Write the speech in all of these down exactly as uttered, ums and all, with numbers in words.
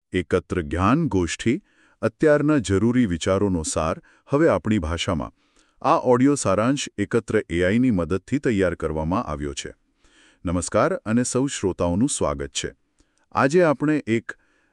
એકત્ર જ્ઞાન ગોષ્ઠી અત્યારના જરૂરી વિચારોનો સાર હવે આપણી ભાષામાં આ ઓડિયો સારાંશ એકત્ર એઆઈની મદદથી તૈયાર કરવામાં આવ્યો છે. નમસ્કાર અને સૌ શ્રોતાઓનું સ્વાગત છે. આજે આપણે એક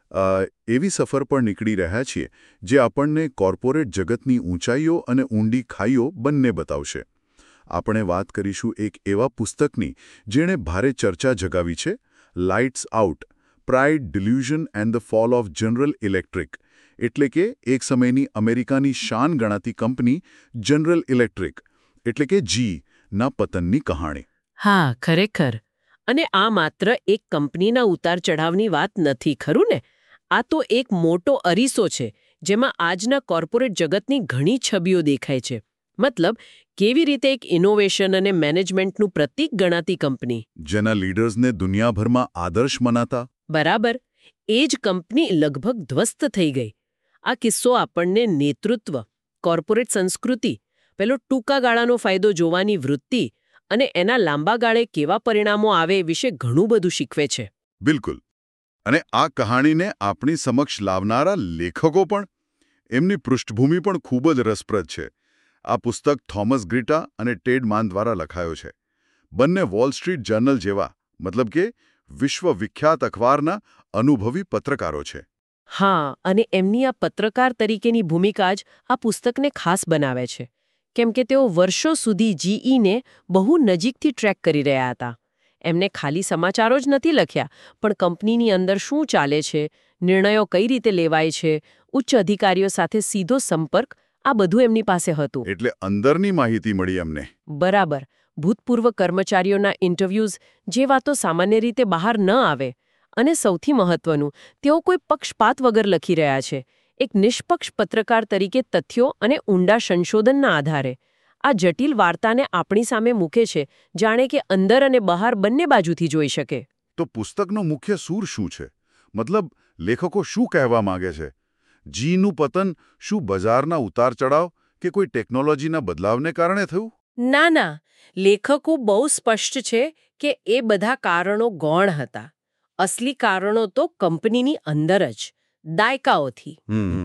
એવી સફર પર નીકળી રહ્યા છીએ જે આપણને કોર્પોરેટ જગતની ઊંચાઈઓ અને ઊંડી ખાઈઓ બંને બતાવશે. આપણે વાત કરીશું એક એવા પુસ્તકની જેણે ભારે ચર્ચા જગાવી છે, lights out, pride, delusion and the fall of General Electric, એટલે કે એક સમયની અમેરિકાની શાન ગણાતી કંપની જનરલ ઇલેક્ટ્રિક એટલે કે જી ના પતનની કહાણી. હા, ખરેખર. અને આ માત્ર એક કંપનીના ઉતાર ચઢાવની વાત નથી, ખરું ને? આ તો એક મોટો અરીસો છે જેમાં આજના કોર્પોરેટ જગતની ઘણી છબીઓ દેખાય છે. મતલબ, કેવી રીતે એક ઇનોવેશન અને મેનેજમેન્ટનું પ્રતીક ગણાતી કંપની, જેના લીડર્સને દુનિયાભરમાં આદર્શ મનાતા, બરાબર, એ જ કંપની લગભગ ધ્વસ્ત થઈ ગઈ. આ કિસ્સો આપણને નેતૃત્વ, કોર્પોરેટ સંસ્કૃતિ, પેલો ટૂંકા ગાળાનો ફાયદો જોવાની વૃત્તિ અને એના લાંબા ગાળે કેવા પરિણામો આવે વિશે ઘણું બધું શીખવે છે. બિલકુલ. અને આ કહાણીને આપણી સમક્ષ લાવનારા લેખકો પણ, એમની પૃષ્ઠભૂમિ પણ ખૂબ જ રસપ્રદ છે. આ પુસ્તક થોમસ ગ્રીટા અને ટેડ માન દ્વારા લખાયો છે. બંને વોલ સ્ટ્રીટ જર્નલ જેવા, મતલબ કે વિશ્વવિખ્યાત અખબારના અનુભવી પત્રકારો છે. હા, અને એમની આ પત્રકાર તરીકેની ભૂમિકા જ આ પુસ્તકને ખાસ બનાવે છે, કેમ કે તેઓ વર્ષો સુધી જીઈને બહુ નજીકથી ટ્રેક કરી રહ્યા હતા. એમને ખાલી સમાચારો જ નથી લખ્યા, પણ કંપનીની અંદર શું ચાલે છે, નિર્ણયો કઈ રીતે લેવાય છે, ઉચ્ચ અધિકારીઓ સાથે સીધો સંપર્ક, આ બધું એમની પાસે હતું. એટલે અંદરની માહિતી મળી એમને. બરાબર. ભૂતપૂર્વ કર્મચારીઓના ઇન્ટરવ્યૂઝ, જે વાતો સામાન્ય રીતે બહાર ન આવે. અને સૌથી મહત્વનું, તેઓ કોઈ પક્ષપાત વગર લખી રહ્યા છે, એક નિષ્પક્ષ પત્રકાર તરીકે તથ્યો અને ઊંડા સંશોધનના આધારે. આ જટિલ વાર્તાને આપણી સામે મૂકે છે, જાણે કે અંદર અને બહાર બંને બાજુથી જોઈ શકે. તો પુસ્તકનો મુખ્ય સૂર શું છે? મતલબ, લેખકો શું કહેવા માંગે છે? જીનું પતન શું બજારના ઉતાર ચઢાવ કે કોઈ ટેકનોલોજીના બદલાવને કારણે થયું? ના ના, લેખકો બહુ સ્પષ્ટ છે કે એ બધા કારણો ગૌણ હતા. અસલી કારણો તો કંપનીની અંદર જ દાયકાઓથી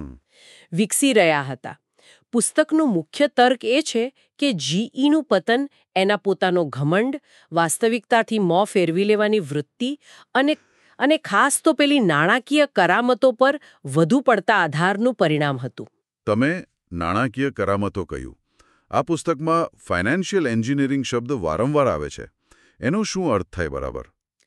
વિકસી રહ્યા હતા. પુસ્તકનું મુખ્ય તર્ક એ છે કે જીઈનું પતન એના પોતાનો ઘમંડ, વાસ્તવિકતાથી મોં ફેરવી લેવાની વૃત્તિ અને અને ખાસ તો પેલી નાણાકીય કરામતો પર વધુ પડતા આધારનું પરિણામ હતું. તમે નાણાકીય કરામતો કહ્યું. આ પુસ્તકમાં ફાઇનાન્શિયલ એન્જિનિયરિંગ શબ્દ વારંવાર આવે છે. એનો શું અર્થ થાય બરાબર?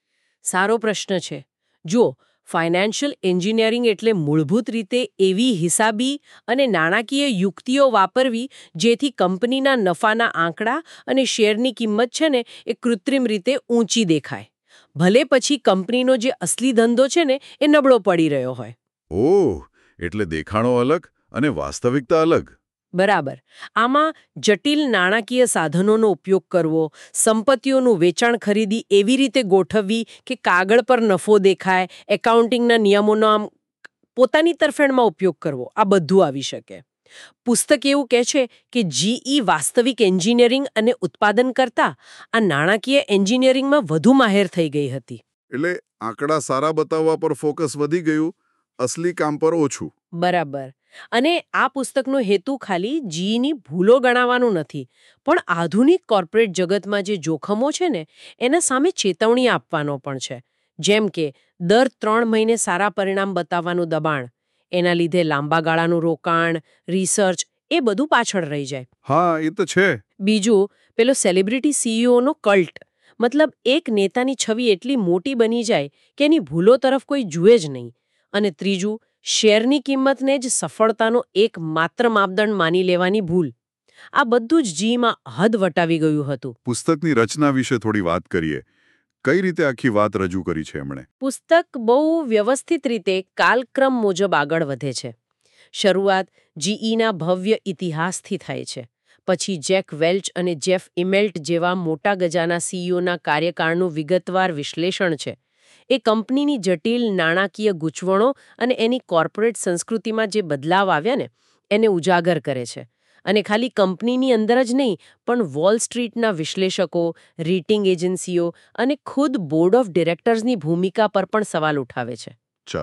સારો પ્રશ્ન છે. જુઓ, ફાઇનાન્શિયલ એન્જિનિયરિંગ એટલે મૂળભૂત રીતે એવી હિસાબી અને નાણાકીય યુક્તિઓ વાપરવી જેથી કંપનીના નફાના આંકડા અને શેરની કિંમત છે ને એ કૃત્રિમ રીતે ઊંચી દેખાય. ભલે પછી કંપનીનો જે અસલી ધંધો છે ને એ નબળો પડી રહ્યો હોય. ઓહ, એટલે દેખાણો અલગ અને વાસ્તવિકતા અલગ. બરાબર. આમાં જટિલ નાણાકીય સાધનોનો ઉપયોગ કરવો, સંપત્તિઓનું વેચાણ ખરીદી એવી રીતે ગોઠવવી કે કાગળ પર નફો દેખાય, એકાઉન્ટિંગના નિયમોનો આમ પોતાની તરફેણમાં ઉપયોગ કરવો, આ બધું આવી શકે. પુસ્તક એવું કહે છે કે જીઈ વાસ્તવિક એન્જિનિયરિંગ અને ઉત્પાદન કરતા આ નાણાકીય એન્જિનિયરિંગમાં વધુ માહેર થઈ ગઈ હતી. એટલે આંકડા સારા બતાવવા પર ફોકસ વધી ગયું, અસલી કામ પર ઓછું. બરાબર. અને આ પુસ્તકનો હેતુ ખાલી જીઈની ભૂલો ગણાવવાનું નથી, પણ આધુનિક કોર્પોરેટ જગતમાં જે જોખમો છે ને એના સામે ચેતવણી આપવાનો પણ છે. જેમ કે દર ત્રણ મહિને સારા પરિણામ બતાવવાનું દબાણ, એના લીધે લાંબા ગાળાનું રોકાણ, રિસર્ચ એ બધું પાછળ રહી જાય. હા, એ તો છે. બીજું, પેલો સેલિબ્રિટી સીઈઓનો કલ્ટ, મતલબ એક નેતાની છબી એટલી મોટી બની જાય કે એની ભૂલો તરફ કોઈ જુએ જ નહીં. અને ત્રીજું, શેરની કિંમતને જ સફળતાનો એક માત્ર માપદંડ માની લેવાની ભૂલ. આ બધું જ જીમાં હદ વટાવી ગયું હતું. પુસ્તકની રચના વિશે થોડી વાત કરીએ. કઈ રીતે આખી વાત રજૂ કરી છે એમણે? પુસ્તક બહુ વ્યવસ્થિત રીતે કાલક્રમ મુજબ આગળ વધે છે. શરૂઆત જીઈના ભવ્ય ઇતિહાસથી થાય છે. પછી જેક વેલ્ચ અને જેફ ઇમેલ્ટ જેવા મોટા ગજાના સીઈઓના કાર્યકાળનું વિગતવાર વિશ્લેષણ છે. એ કંપનીની જટિલ નાણાકીય ગૂંચવણો અને એની કોર્પોરેટ સંસ્કૃતિમાં જે બદલાવ આવ્યા ને એને ઉજાગર કરે છે. અને ખાલી કંપનીની અંદર જ નહીં, પણ વોલ સ્ટ્રીટના વિશ્લેષકો, રેટિંગ એજન્સીઓ અને ખુદ બોર્ડ ઓફ ડિરેક્ટર્સની ભૂમિકા પર પણ સવાલ ઉઠાવે છે. ચાલો,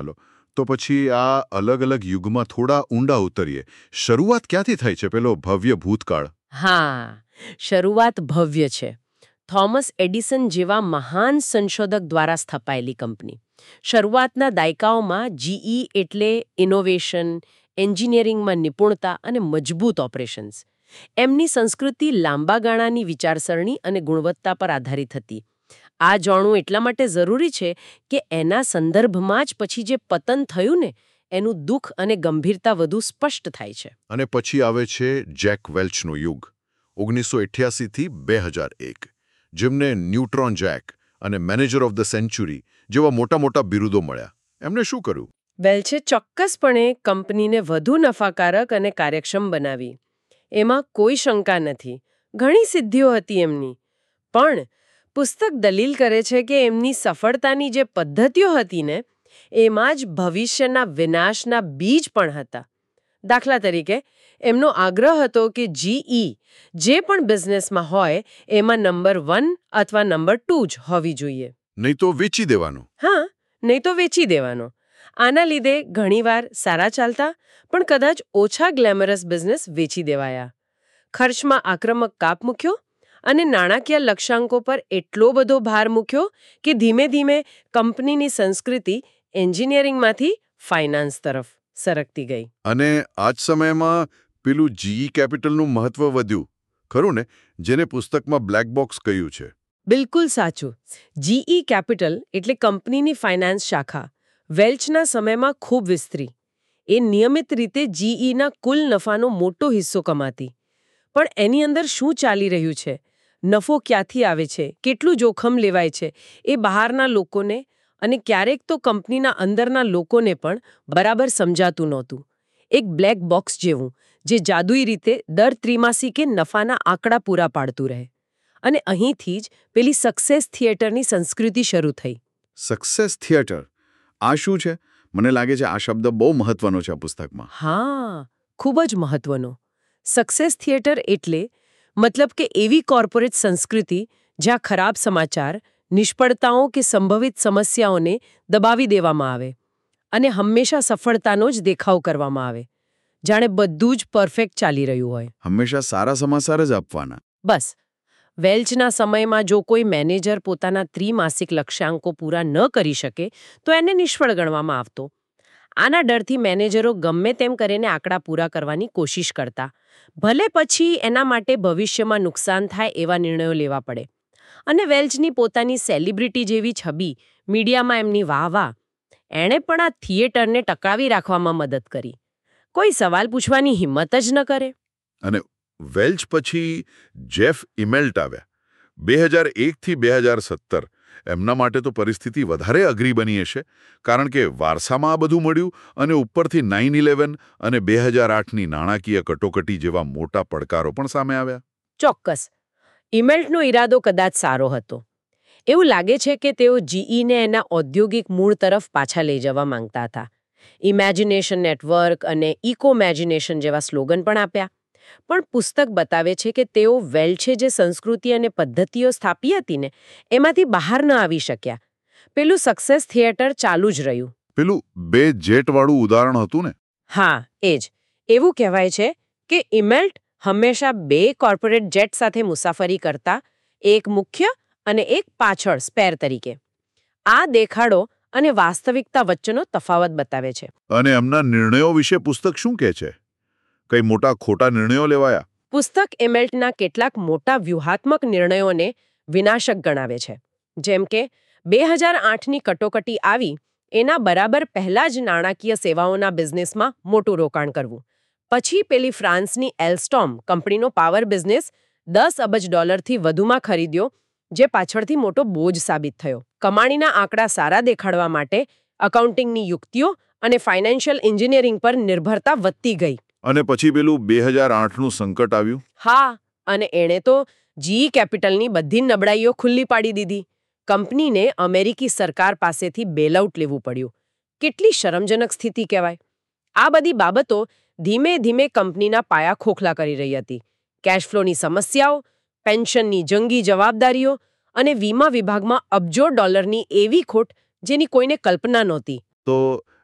તો પછી આ અલગ અલગ યુગમાં થોડા ઊંડા ઉતરીએ. શરૂઆત ક્યાંથી થઈ છે પેલો ભવ્ય ભૂતકાળ? હા, શરૂઆત ભવ્ય છે. થોમસ એડિસન જેવા મહાન સંશોધક દ્વારા સ્થપાયેલી કંપની. શરૂઆતના દાયકાઓમાં જીઈ એટલે ઇનોવેશન, એન્જિનિયરિંગમાં નિપુણતા અને મજબૂત ઓપરેશન્સ. એમની સંસ્કૃતિ લાંબા ગાળાની વિચારસરણી અને ગુણવત્તા પર આધારિત હતી. આ જાણવું એટલા માટે જરૂરી છે કે એના સંદર્ભમાં જ પછી જે પતન થયું ને એનું દુઃખ અને ગંભીરતા વધુ સ્પષ્ટ થાય છે. અને પછી આવે છે જેક વેલ્ચનો યુગ ઓગણીસો અઠ્યાસી થી બે હજાર એક, જેમને ન્યુટ્રોન જેક અને મેનેજર ઓફ ધ સેન્ચુરી જેવા મોટા મોટા બિરુદો મળ્યા. એમને શું કર્યું? વેલ્ચે ચોક્કસપણે કંપનીને વધુ નફાકારક અને કાર્યક્ષમ બનાવી. એમાં કોઈ શંકા નથી. ઘણી સિદ્ધિઓ હતી એમની. પણ પુસ્તક દલીલ કરે છે કે એમની સફળતાની જે પદ્ધતિઓ હતી ને એમાં જ ભવિષ્યના વિનાશના બીજ પણ હતા. દાખલા તરીકે એમનો આગ્રહ હતો કે જીઈ જે પણ બિઝનેસમાં હોય એમાં નંબર વન અથવા નંબર ટુ જ હોવી જોઈએ. નહીં તો વેચી દેવાનો. હા, નહીં તો વેચી દેવાનો. આના લીધે ઘણીવાર સારા ચાલતા પણ કદાચ ઓછા ગ્લેમરસ બિઝનેસ વેચી દેવાયા. ખર્ચમાં આક્રમક કાપ મૂક્યો અને નાણાકીય લક્ષ્યાંકો પર એટલો બધો ભાર મૂક્યો કે ધીમે ધીમે કંપનીની સંસ્કૃતિ એન્જિનિયરિંગમાંથી ફાઇનાન્સ તરફ સરકતી ગઈ. અને આ જ સમયમાં પેલું જીઈ કેપિટલનું મહત્વ વધ્યું, ખરું ને? જેને પુસ્તકમાં બ્લેક બોક્સ કહ્યું છે. બિલકુલ સાચું. જીઈ કેપિટલ એટલે કંપનીની ફાઇનાન્સ શાખા વેલ્ચના સમયમાં ખૂબ વિસ્તરી. એ નિયમિત રીતે જીઈના કુલ નફાનો મોટો હિસ્સો કમાતી. પણ એની અંદર શું ચાલી રહ્યું છે, નફો ક્યાંથી આવે છે, કેટલું જોખમ લેવાય છે, એ બહારના લોકોને અને ક્યારેક તો કંપનીના અંદરના લોકોને પણ બરાબર સમજાતું નહોતું. એક બ્લેક બોક્સ જેવું, જે જાદુઈ રીતે દર ત્રિમાસિકે નફાના આંકડા પૂરા પાડતું રહે. અને અહીંથી જ પેલી સક્સેસ થિયેટરની સંસ્કૃતિ શરૂ થઈ. સક્સેસ થિયેટર, આ શું છે? મને લાગે છે આ શબ્દ બહુ મહત્વનો છે આ પુસ્તકમાં. હા, ખૂબ જ મહત્વનો. સક્સેસ થિયેટર એટલે મતલબ કે એવી કોર્પોરેટ સંસ્કૃતિ જ્યાં ખરાબ સમાચાર, નિષ્ફળતાઓ કે સંભવિત સમસ્યાઓને દબાવી દેવામાં આવે અને હંમેશા સફળતાનો જ દેખાવ કરવામાં આવે, જાણે બધું જ પરફેક્ટ ચાલી રહ્યું હોય. હંમેશા સારા સમાચાર જ આપવાના. બસ. વેલ્ચના સમયમાં જો કોઈ મેનેજર પોતાના ત્રિમાસિક લક્ષ્યાંકો પૂરા ન કરી શકે તો એને નિષ્ફળ ગણવામાં આવતો. આના ડરથી મેનેજરો ગમે તેમ કરીને આંકડા પૂરા કરવાની કોશિશ કરતા, ભલે પછી એના માટે ભવિષ્યમાં નુકસાન થાય એવા નિર્ણયો લેવા પડે. અને વેલ્ચની પોતાની સેલિબ્રિટી જેવી છબી, મીડિયામાં એમની વાહ વાહ, એણે પણ આ થિયેટરને ટકાવી રાખવામાં મદદ કરી. કોઈ સવાલ પૂછવાની હિંમત જ ન કરે. અને વેલ્ચ પછી જેફ ઇમેલ્ટ આવ્યા. બે હજાર એક થી બે હજાર સત્તર એમના માટે તો પરિસ્થિતિ વધારે અઘરી બની હશે, કારણ કે વારસામાં આ બધું મળ્યું અને ઉપરથી નાઇન ઇલેવન અને બે હજાર આઠની નાણાકીય કટોકટી જેવા મોટા પડકારો પણ સામે આવ્યા. ચોક્કસ. ઇમેલ્ટનો ઈરાદો કદાચ સારો હતો. એવું લાગે છે કે તેઓ જીઈને એના ઔદ્યોગિક મૂળ તરફ પાછા લઈ જવા માંગતા હતા. ઇમેજિનેશન નેટવર્ક અને ઇકોમેજિનેશન જેવા સ્લોગન પણ આપ્યા. પણ પુસ્તક બતાવે છે કે તેઓ વેલ્ચે જે સંસ્કૃતિ અને પદ્ધતિઓ સ્થાપી હતી ને એમાંથી બહાર ન આવી શક્યા. પેલું સક્સેસ થિયેટર ચાલુ જ રહ્યું. પેલું બે જેટવાળું ઉદાહરણ હતું ને? હા, એ જ. એવું કહેવાય છે કે ઇમેલ્ટ હંમેશા બે કોર્પોરેટ જેટ સાથે મુસાફરી કરતા, એક મુખ્ય અને એક પાછળ સ્પેર તરીકે. આ દેખાડો અને વાસ્તવિકતા વચ્ચેનો તફાવત બતાવે છે. અને એમના નિર્ણયો વિશે પુસ્તક શું કહે છે? કઈ મોટા ખોટા નિર્ણયો લેવાયા? પુસ્તક ઇમેલ્ટના કેટલાક મોટા વ્યૂહાત્મક નિર્ણયોને વિનાશક ગણાવે છે. જેમ કે બે હજાર આઠની કટોકટી આવી એના બરાબર પહેલા જ નાણાકીય સેવાઓના બિઝનેસમાં મોટું રોકાણ કરવું. પછી પેલી ફ્રાન્સની એલ્સ્ટોમ કંપનીનો પાવર બિઝનેસ દસ અબજ ડોલરથી વધુમાં ખરીદ્યો, જે પાછળથી મોટો બોજ સાબિત થયો. કમાણીના આંકડા સારા દેખાડવા માટે અકાઉન્ટિંગની યુક્તિઓ અને ફાઇનાન્શિયલ એન્જિનિયરિંગ પર નિર્ભરતા વધતી ગઈ. અને પછી પેલું બે હજાર આઠનું સંકટ આવ્યું. હા, અને એણે તો જીઈ કેપિટલની બધી નબળાઈઓ ખુલ્લી પાડી દીધી. કંપનીને અમેરિકી સરકાર પાસેથી બેલઆઉટ લેવું પડ્યું. કેટલી શરમજનક સ્થિતિ કહેવાય. આ બધી બાબતો ધીમે ધીમે કંપનીના પાયા ખોખલા કરી રહી હતી. કેશફ્લોની સમસ્યાઓ, પેન્શનની જંગી જવાબદારીઓ અને વીમા વિભાગમાં અબજો ડોલરની એવી ખોટ જેની કોઈને કલ્પના નહોતી. તો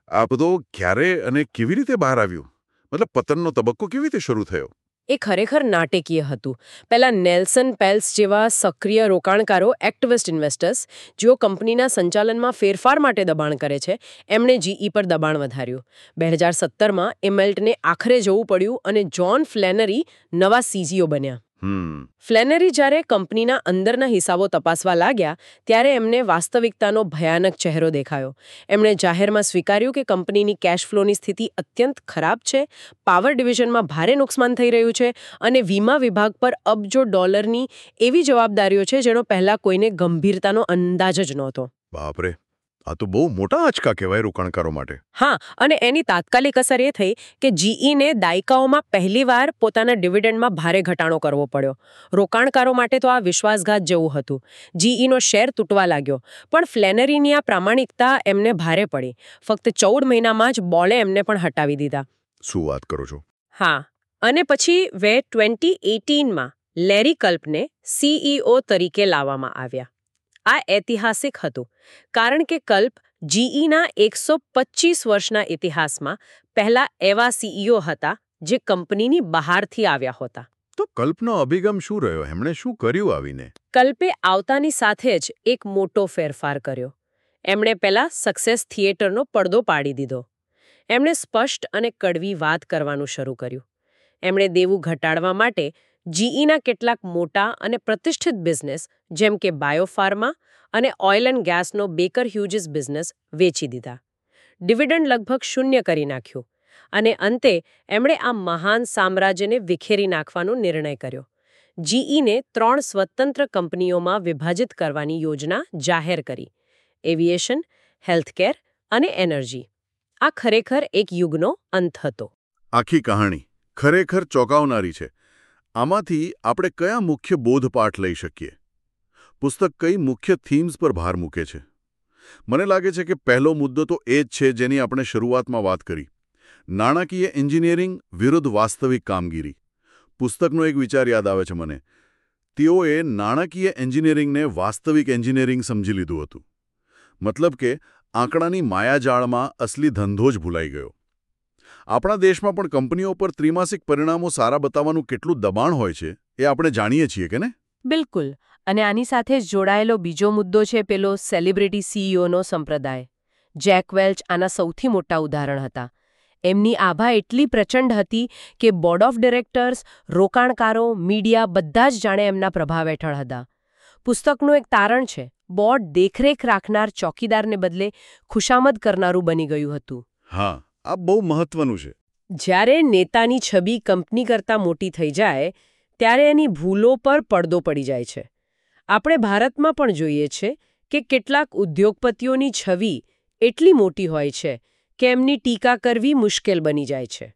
આ બધો ક્યારે અને કેવી રીતે બહાર આવ્યું? મતલબ પતનનો તબક્કો કેવી રીતે શરૂ થયો? એ ખરેખર નાટકીય હતું. પહેલા નેલ્સન પેલ્સ જેવા સક્રિય રોકાણકારો, એક્ટિવિસ્ટ ઇન્વેસ્ટર્સ, જેઓ કંપનીના સંચાલનમાં ફેરફાર માટે દબાણ કરે છે, એમણે જીઈ પર દબાણ વધાર્યું. બે હજાર સત્તરમાં ઇમેલ્ટને આખરે જવું પડ્યું અને જ્હોન ફ્લેનરી નવા સીઈઓ બન્યા. હમ ફ્લેનરી જ્યારે કંપનીના અંદરના હિસાબો તપાસવા લાગ્યા ત્યારે એમને વાસ્તવિકતાનો ભયાનક ચહેરો દેખાયો. એમણે જાહેરમાં સ્વીકાર્યું કે કંપનીની કેશ ફ્લોની સ્થિતિ અત્યંત ખરાબ છે, પાવર ડિવિઝનમાં ભારે નુકસાન થઈ રહ્યું છે અને વીમા વિભાગ પર અબજો ડોલરની એવી જવાબદારીઓ છે જેનો પહેલા કોઈને ગંભીરતાનો અંદાજ જ નહોતો. બાપરે, આ તો બહુ મોટા આંચકા કહેવાય રોકાણકારો માટે. હા, અને એની તાત્કાલિક અસર એ થઈ કે જીઈને દાયકાઓમાં પહેલીવાર પોતાના ડિવિડન્ડમાં ભારે ઘટાડો કરવો પડ્યો. રોકાણકારો માટે તો આ વિશ્વાસઘાત જેવું હતું. જીઈનો શેર તૂટવા લાગ્યો, પણ ફ્લેનરીની આ પ્રામાણિકતા એમને ભારે પડી. ફક્ત ચૌદ મહિનામાં જ બોલે એમને પણ હટાવી દીધા. શું વાત કરો છો? હા, અને પછી વે ટ્વેન્ટી એટીનમાં લેરી કલ્પને સીઈઓ તરીકે લાવવામાં આવ્યા. આ ઐતિહાસિક હતું, કારણ કે કલ્પ જીઈના એકસો પચીસ વર્ષના ઇતિહાસમાં પહેલા એવા સીઈઓ હતા જે કંપનીની બહારથી આવ્યા હતા. તો કલ્પનો અભિગમ શું રહ્યો? એમણે શું કર્યું આવીને? કલ્પે આવતાની સાથે જ એક મોટો ફેરફાર કર્યો. એમણે પહેલા સક્સેસ થિયેટરનો પડદો પાડી દીધો. એમણે સ્પષ્ટ અને કડવી વાત કરવાનું શરૂ કર્યું. એમણે દેવું ઘટાડવા માટે જીઈના કેટલાક મોટા અને પ્રતિષ્ઠિત બિઝનેસ જેમ કે બાયોફાર્મા અને ઓઇલ એન્ડ ગેસનો બેકર હ્યુજીસ બિઝનેસ વેચી દીધા. ડિવિડન્ડ લગભગ શૂન્ય કરી નાખ્યું અને અંતે એમણે આ મહાન સામ્રાજ્યને વિખેરી નાખવાનો નિર્ણય કર્યો. જીઈને ત્રણ સ્વતંત્ર કંપનીઓમાં વિભાજિત કરવાની યોજના જાહેર કરી: એવિએશન, હેલ્થકેર અને એનર્જી. આ ખરેખર એક યુગનો અંત હતો. આખી કહાણી ખરેખર ચોંકાવનારી છે. આમાંથી આપણે કયા મુખ્ય બોધપાઠ લઈ શકીએ? પુસ્તક કઈ મુખ્ય થીમ્સ પર ભાર મૂકે છે? મને લાગે છે કે પહેલો મુદ્દો તો એ જ છે જેની આપણે શરૂઆતમાં વાત કરી: નાણાકીય એન્જિનિયરિંગ વિરુદ્ધ વાસ્તવિક કામગીરી. પુસ્તકનો એક વિચાર યાદ આવે છે મને. તેઓએ નાણાકીય એન્જિનિયરિંગને વાસ્તવિક એન્જિનિયરિંગ સમજી લીધું હતું. મતલબ કે આંકડાની માયાજાળમાં અસલી ધંધો જ ભૂલાઈ ગયો. આપણા દેશમાં પણ કંપનીઓ પર ત્રિમાસિક પરિણામો સારા બતાવવાનું કેટલું દબાણ હોય છે એ આપણે જાણીએ છીએ કે ને? બિલકુલ. અને આની સાથે જ જોડાયેલો બીજો મુદ્દો છે પેલો સેલિબ્રિટી સીઈઓનો સંપ્રદાય. જેક વેલ્ચ આના સૌથી મોટા ઉદાહરણ હતા. એમની આભા એટલી પ્રચંડ હતી કે બોર્ડ ઓફ ડિરેક્ટર્સ, રોકાણકારો, મીડિયા બધા જ જાણે એમના પ્રભાવ હેઠળ હતા. પુસ્તકનું એક તારણ છે: બોર્ડ દેખરેખ રાખનાર ચોકીદારને બદલે ખુશામદ કરનારું બની ગયું હતું. હા, આ બહુ મહત્વનું છે. જ્યારે નેતાની છબી કંપની કરતાં મોટી થઈ જાય ત્યારે એની ભૂલો પર પડદો પડી જાય છે. આપણે ભારતમાં પણ જોઈએ છે કે કેટલાક ઉદ્યોગપતિઓની છબી એટલી મોટી હોય છે કે એમની ટીકા કરવી મુશ્કેલ બની જાય છે.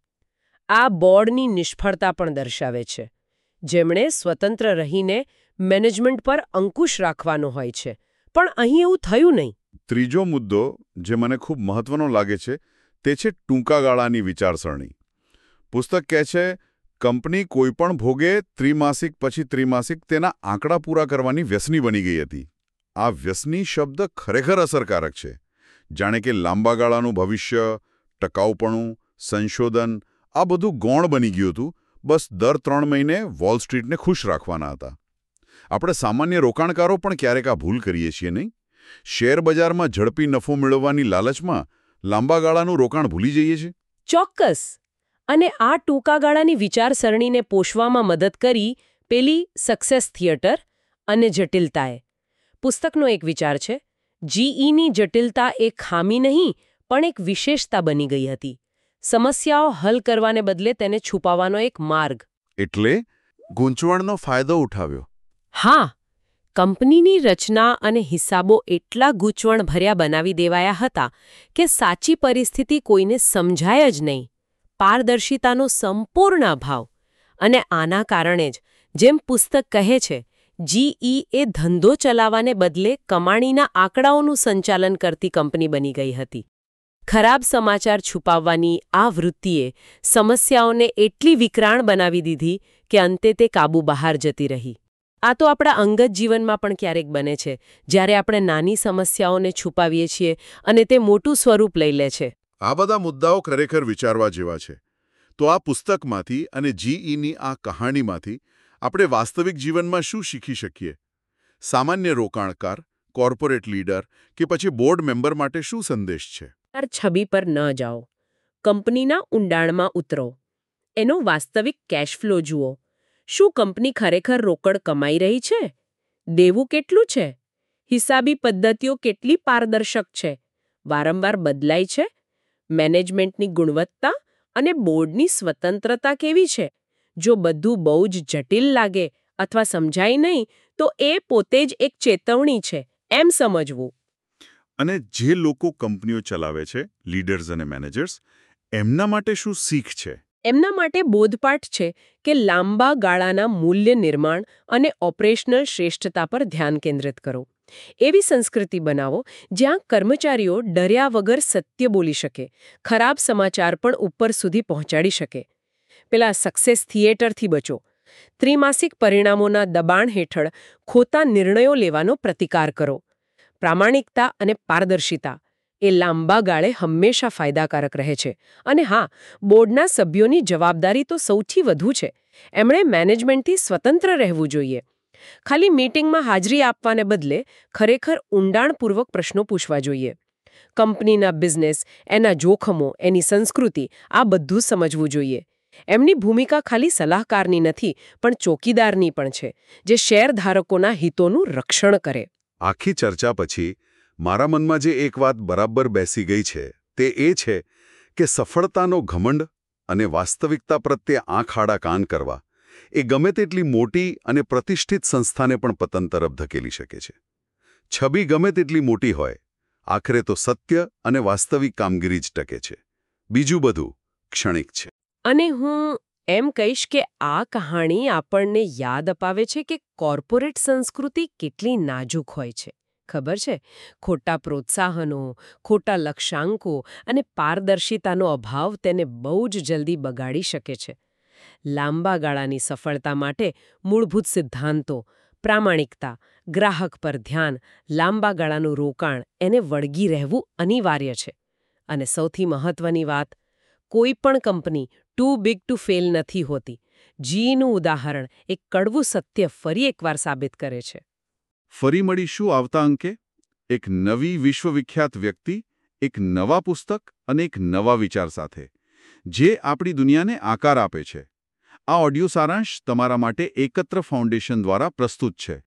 આ બોર્ડની નિષ્ફળતા પણ દર્શાવે છે, જેમણે સ્વતંત્ર રહીને મેનેજમેન્ટ પર અંકુશ રાખવાનો હોય છે. પણ અહીં એવું થયું નહીં. ત્રીજો મુદ્દો જે મને ખૂબ મહત્વનો લાગે છે તે છે ટૂંકા ગાળાની વિચારસરણી. પુસ્તક કહે છે કંપની કોઈપણ ભોગે ત્રિમાસિક પછી ત્રિમાસિક તેના આંકડા પૂરા કરવાની વ્યસની બની ગઈ હતી. આ વ્યસની શબ્દ ખરેખર અસરકારક છે. જાણે કે લાંબા ગાળાનું ભવિષ્ય, ટકાઉપણું, સંશોધન આ બધું ગૌણ બની ગયું હતું. બસ દર ત્રણ મહિને વોલ સ્ટ્રીટને ખુશ રાખવાના હતા. આપણે સામાન્ય રોકાણકારો પણ ક્યારેક આ ભૂલ કરીએ છીએ નહીં? શેર બજારમાં ઝડપી નફો મેળવવાની લાલચમાં લાંબા ગાળાનું રોકાણ ભૂલી જઈએ છીએ. ચોક્કસ. અને આ ટૂંકા ગાળાની વિચારસરણીને પોષવામાં મદદ કરી પેલી સક્સેસ થિયેટર અને જટિલતાએ. પુસ્તકનો એક વિચાર છે: જીઈની જટિલતા એક ખામી નહીં પણ એક વિશેષતા બની ગઈ હતી. સમસ્યાઓ હલ કરવાને બદલે તેને છુપાવવાનો એક માર્ગ. એટલે ગૂંચવણનો ફાયદો ઉઠાવ્યો. હા, કંપનીની રચના અને હિસાબો એટલા ગૂંચવણભર્યા બનાવી દેવાયા હતા કે સાચી પરિસ્થિતિ કોઈને સમજાય જ નહીં. પારદર્શિતાનો સંપૂર્ણ અભાવ. અને આના કારણે જ, જેમ પુસ્તક કહે છે, જીઈ એ ધંધો ચલાવવાને બદલે કમાણીના આંકડાઓનું સંચાલન કરતી કંપની બની ગઈ હતી. ખરાબ સમાચાર છુપાવવાની આ વૃત્તિએ સમસ્યાઓને એટલી વિકરાળ બનાવી દીધી કે અંતે તે કાબુ બહાર જતી રહી. આ તો આપણા અંગત જીવનમાં પણ ક્યારેક બને છે, જ્યારે આપણે નાની સમસ્યાઓને છુપાવીએ છીએ અને તે મોટું સ્વરૂપ લઈ લે છે. આ બધા મુદ્દાઓ ખરેખર વિચારવા જેવા છે. તો આ પુસ્તકમાંથી અને જીઈની આ કહાણીમાંથી આપણે વાસ્તવિક જીવનમાં શું શીખી શકીએ? સામાન્ય રોકાણકાર, કોર્પોરેટ લીડર કે પછી બોર્ડ મેમ્બર માટે શું સંદેશ છે? તાર છબી પર ન જાઓ. કંપનીના ઊંડાણમાં ઉતરો. એનો વાસ્તવિક કેશ ફ્લો જુઓ. શું કંપની ખરેખર રોકડ કમાઈ રહી છે? દેવું કેટલું છે? હિસાબી પદ્ધતિઓ કેટલી પારદર્શક છે? વારંવાર બદલાય છે? મેનેજમેન્ટની ગુણવત્તા અને બોર્ડની સ્વતંત્રતા કેવી છે? જો બધું બહુ જ જટિલ લાગે અથવા સમજાય નહીં તો એ પોતે જ એક ચેતવણી છે એમ સમજવું. અને જે લોકો કંપનીઓ ચલાવે છે, લીડર્સ અને મેનેજર્સ, એમના માટે શું શીખ છે? એમના માટે બોધપાઠ છે કે લાંબા ગાળાના મૂલ્ય નિર્માણ અને ઓપરેશનલ શ્રેષ્ઠતા પર ધ્યાન કેન્દ્રિત કરો. એવી સંસ્કૃતિ બનાવો જ્યાં કર્મચારીઓ ડર્યા વગર સત્ય બોલી શકે, ખરાબ સમાચાર પણ ઉપર સુધી પહોંચાડી શકે. પેલા સક્સેસ થિયેટરથી બચો. ત્રિમાસિક પરિણામોના દબાણ હેઠળ ખોટા નિર્ણયો લેવાનો પ્રતિકાર કરો. પ્રામાણિકતા અને પારદર્શિતા એ લાંબા ગાળે હંમેશા ફાયદાકારક રહે છે. અને હા, બોર્ડના સભ્યોની જવાબદારી તો સૌથી વધુ છે. એમણે મેનેજમેન્ટથી સ્વતંત્ર રહેવું જોઈએ. ખાલી મીટિંગમાં હાજરી આપવાને બદલે ખરેખર ઊંડાણપૂર્વક પ્રશ્નો પૂછવા જોઈએ. કંપનીના બિઝનેસ, એના જોખમો, એની સંસ્કૃતિ, આ બધું સમજવું જોઈએ. એમની ભૂમિકા ખાલી સલાહકારની નથી, પણ ચોકીદારની પણ છે, જે શેરધારકોના હિતોનું રક્ષણ કરે. આખી ચર્ચા પછી મારા મનમાં જે એક વાત બરાબર બેસી ગઈ છે તે એ છે કે સફળતાનો ઘમંડ અને વાસ્તવિકતા પ્રત્યે આંખ આડા કાન કરવા એ ગમે તેટલી મોટી અને પ્રતિષ્ઠિત સંસ્થાને પણ પતન તરફ ધકેલી શકે છે. છબી ગમે તેટલી મોટી હોય, આખરે તો સત્ય અને વાસ્તવિક કામગીરી જ ટકે છે. બીજું બધું ક્ષણિક છે. અને હું એમ કહીશ કે આ કહાણી આપણને યાદ અપાવે છે કે કોર્પોરેટ સંસ્કૃતિ કેટલી નાજુક હોય છે. ખબર છે, ખોટા પ્રોત્સાહનો, ખોટા લક્ષ્યાંકો અને પારદર્શિતાનો અભાવ તેને બહુ જ જલ્દી બગાડી શકે છે. લાંબા ગાળાની સફળતા માટે મૂળભૂત સિદ્ધાંતો, પ્રામાણિકતા, ગ્રાહક પર ધ્યાન, લાંબા ગાળાનું રોકાણ એને વળગી રહેવું અનિવાર્ય છે. અને સૌથી મહત્વની વાત, કોઈ પણ company too big to fail નથી હોતી. જીઈનું ઉદાહરણ એક કડવું સત્ય ફરી એકવાર સાબિત કરે છે. ફરી મળીશું આવતા અંકે એક નવી વિશ્વવિખ્યાત વ્યક્તિ, એક નવા પુસ્તક અને એક નવા વિચાર સાથે, જે આપણી દુનિયાને આકાર આપે છે. આ ઓડિયો સારાંશ તમારા માટે એકત્ર ફાઉન્ડેશન દ્વારા પ્રસ્તુત છે.